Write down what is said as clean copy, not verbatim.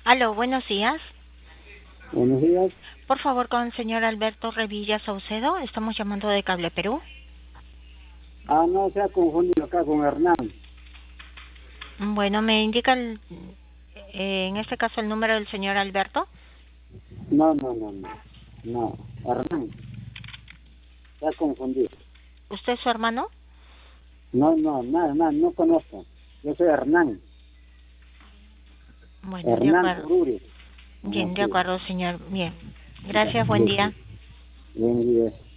Aló, buenos días. Buenos días. Por favor, con el señor Alberto Revilla Saucedo. Estamos llamando de Cable Perú. No se ha confundido acá con Hernán. Bueno, me indica en este caso el número del señor Alberto. No, no, no, no. No, Hernán. Se ha confundido. ¿Usted es su hermano? No, no, nada, nada, no conozco. Yo soy Hernán. Bueno, de Hernán acuerdo. Ururi. Bien, de Sí. acuerdo, señor. Bien. Ya, Gracias, buen listo. día. Buen día.